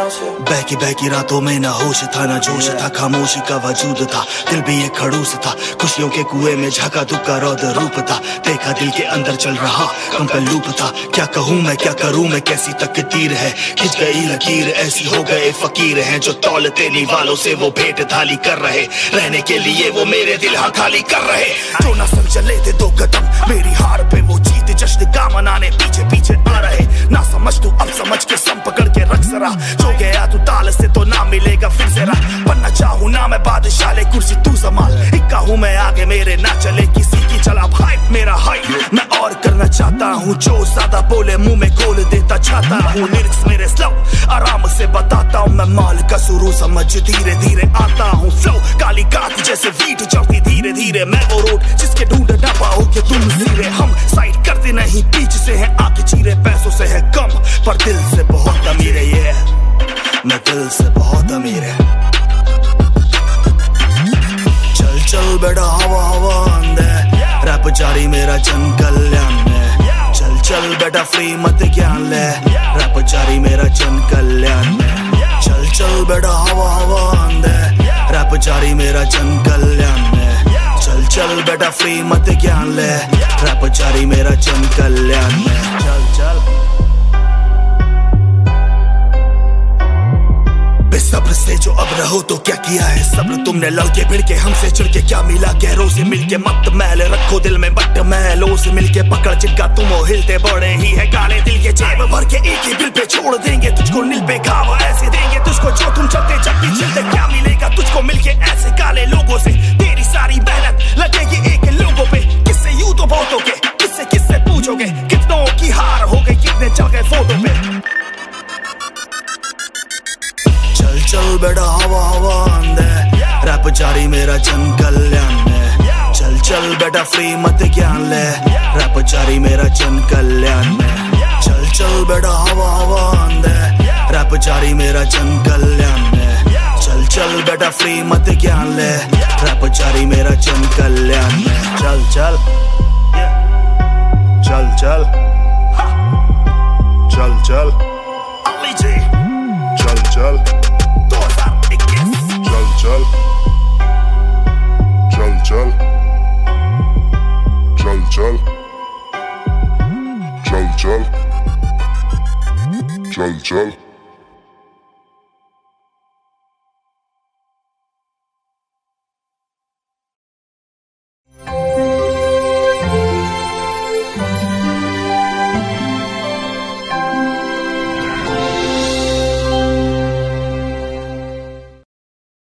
बहकी बहकी रातों में ना होश था ना जोश था, खामोशी का वजूद था, दिल भी एक खड़ूस था। खुशियों के कुएं में झाका दुक्का रौद्र रूप था, देखा दिल के अंदर चल रहा कंपन लूप था। क्या कहूँ मैं क्या करूँ मैं, कैसी तकदीर है, खिंच गई लकीर ऐसी हो गए फकीर हैं। जो तौलते नहीं वालों से वो भेंट थाली कर रहे, रहने के लिए वो मेरे दिल हाँ खाली कर रहे। जो ना समझ लेते दो कदम मेरी हार पे, वो जीत जश्न का मनाने पीछे पीछे आ रहे। ना समझ तू अब समझ के सम पकड़ के रख जरा, जो गया तू ताल से तो ना मिलेगा फिर जरा। बनना चाहूँ ना मैं बादशाह ले कुर्सी तू संभाल, इक्का हूँ मैं आगे मेरे ना चले किसी की चला। हाइप मेरा हाइप मैं और करना चाहता हूँ, जो ज्यादा बोले मुंह में खोल देता चाहता हूँ। लिरिक्स मेरे स्लो आराम से बताता हूँ मैं, माल का शुरू समझ धीरे धीरे आता हूँ। फ्लो काली कात जैसे वीट चलती धीरे धीरे, मैं वो रोड जिसके ढूंढ ना पाओगे तुम सिरे। हम साइड करते नहीं बीच से है आंख चीरे, पैसों से है कम पर दिल से बहुत अमीर है ये, मैं दिल से बहुत अमीर है। चल चल बेटा हवा हवा अंदे, रैप जारी मेरा जन कल्याण में। चल चल बेटा फ्री मत ज्ञान ले, रैप जारी मेरा जन कल्याण में। चल चल बेटा हवा हवा अंदे, रैप जारी मेरा जन कल्याण में। चल चल बेटा फ्री मत ज्ञान ले, रैप जारी मेरा जन कल्याण में। चल चल सब्र से जो अब रहो तो क्या किया है सब्र तुमने, लड़के भिड़ के हमसे चिढ़ के क्या मिला। गहरों से मिलके मत मैल रखो दिल में बट महलों से मिलके पकड़ जिनका तुम हो हिलते बड़े ही है काले दिल के। जेब भर के एक ही दिल पे छोड़ देंगे तुझको, नील पे घाव ऐसे देंगे तुझको जो तुम चलते चलते चलते। क्या मिलेगा तुझको मिलके ऐसे काले लोगों से, तेरी सारी मेहनत लगेगी एक लोगों पे। किससे यूं तो बहुतों के किससे किससे पूछोगे, कितनों की हार हो गई कितने चल गए फोटो पे। चल चल बेटा हवा हवा अंदे, रैप जारी मेरा जन कल्याण में। चल चल बेटा फ्री मत ज्ञान ले, रैप जारी मेरा जन कल्याण में। चल चल बेटा हवा हवा अंदे, रैप जारी मेरा जन कल्याण में। चल चल बेटा फ्री मत ज्ञान ले, रैप जारी मेरा जन कल्याण में। चल चल चल चल चल चल चल चल चल चल चल चल चल चल चल चल चल